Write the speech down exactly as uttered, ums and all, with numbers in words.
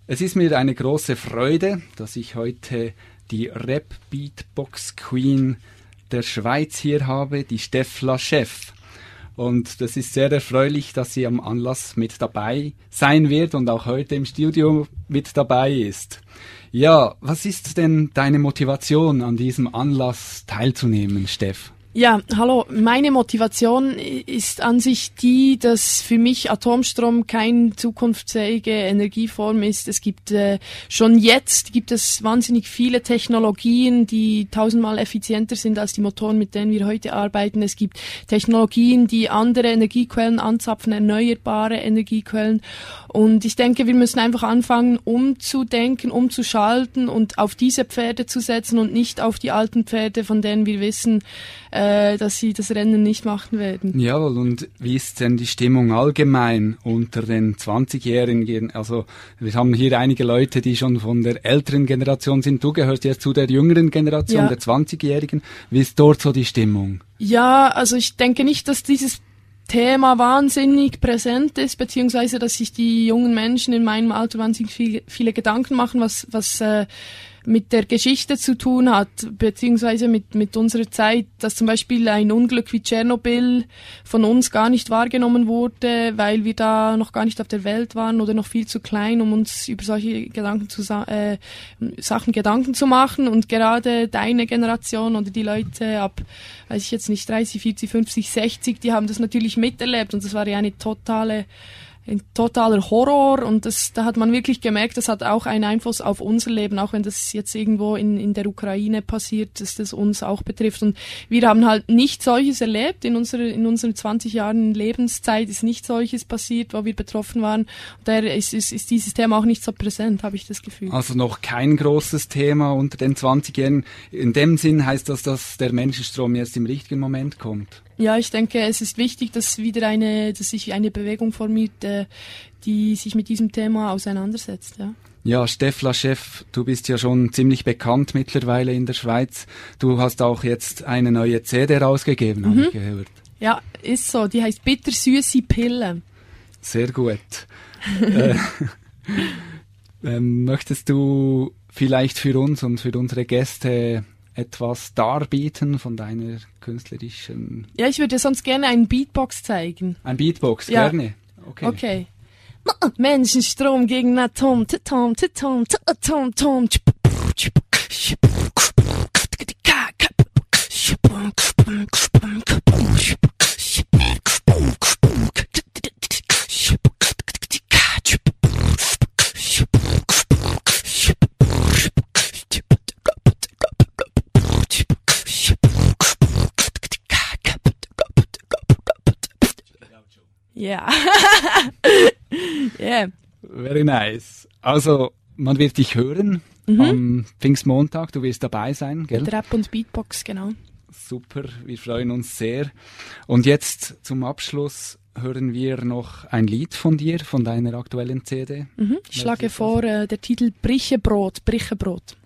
Es ist mir eine große Freude, dass ich heute die Rap-Beatbox-Queen der Schweiz hier habe, die Stefla Chef. Und das ist sehr erfreulich, dass sie am Anlass mit dabei sein wird und auch heute im Studio mit dabei ist. Ja, was ist denn deine Motivation, an diesem Anlass teilzunehmen, Steff? Ja, hallo. Meine Motivation ist an sich die, dass für mich Atomstrom keine zukunftsfähige Energieform ist. Es gibt äh, schon jetzt gibt es wahnsinnig viele Technologien, die tausendmal effizienter sind als die Motoren, mit denen wir heute arbeiten. Es gibt Technologien, die andere Energiequellen anzapfen, erneuerbare Energiequellen. Und ich denke, wir müssen einfach anfangen, umzudenken, umzuschalten und auf diese Pferde zu setzen und nicht auf die alten Pferde, von denen wir wissen, äh, dass sie das Rennen nicht machen werden. Jawohl, und wie ist denn die Stimmung allgemein unter den zwanzigjährigen? Also wir haben hier einige Leute, die schon von der älteren Generation sind. Du gehörst jetzt zu der jüngeren Generation, ja. Der zwanzigjährigen. Wie ist dort so die Stimmung? Ja, also ich denke nicht, dass dieses Thema wahnsinnig präsent ist, beziehungsweise dass sich die jungen Menschen in meinem Alter wahnsinnig viel, viele Gedanken machen, was was äh, mit der Geschichte zu tun hat, beziehungsweise mit mit unserer Zeit, dass zum Beispiel ein Unglück wie Tschernobyl von uns gar nicht wahrgenommen wurde, weil wir da noch gar nicht auf der Welt waren oder noch viel zu klein, um uns über solche Gedanken zu äh, Sachen Gedanken zu machen. Und gerade deine Generation oder die Leute ab, weiß ich jetzt nicht, dreißig, vierzig, fünfzig, sechzig, die haben das natürlich miterlebt und das war ja eine totale ein totaler Horror und das, da hat man wirklich gemerkt, das hat auch einen Einfluss auf unser Leben, auch wenn das jetzt irgendwo in, in der Ukraine passiert, dass das uns auch betrifft. Und wir haben halt nicht solches erlebt, in unserer, in unseren zwanzig Jahren Lebenszeit ist nicht solches passiert, wo wir betroffen waren. Und daher ist, ist, ist dieses Thema auch nicht so präsent, habe ich das Gefühl. Also noch kein großes Thema unter den zwanzigjährigen. In dem Sinn heißt das, dass der Menschenstrom jetzt im richtigen Moment kommt. Ja, ich denke, es ist wichtig, dass wieder eine, dass sich eine Bewegung formiert, äh, die sich mit diesem Thema auseinandersetzt. Ja, ja, Stefla Chef, du bist ja schon ziemlich bekannt mittlerweile in der Schweiz. Du hast auch jetzt eine neue C D rausgegeben, mhm. habe ich gehört. Ja, ist so. Die heißt Bittersüße Pille. Sehr gut. äh, ähm, möchtest du vielleicht für uns und für unsere Gäste etwas darbieten von deiner künstlerischen... Ja, ich würde sonst gerne einen Beatbox zeigen. Ein Beatbox, ja. Gerne. Okay. Okay. Menschenstrom gegen Atom, Tom, Tom, Tom, Tom. Ja. Yeah. Very nice. Also, man wird dich hören mhm. am Pfingstmontag. Du wirst dabei sein, gell? Mit Rap und Beatbox, genau. Super, wir freuen uns sehr. Und jetzt zum Abschluss hören wir noch ein Lied von dir, von deiner aktuellen C D. Mhm. Ich schlage vor, äh, der Titel Brichebrot, Brichebrot.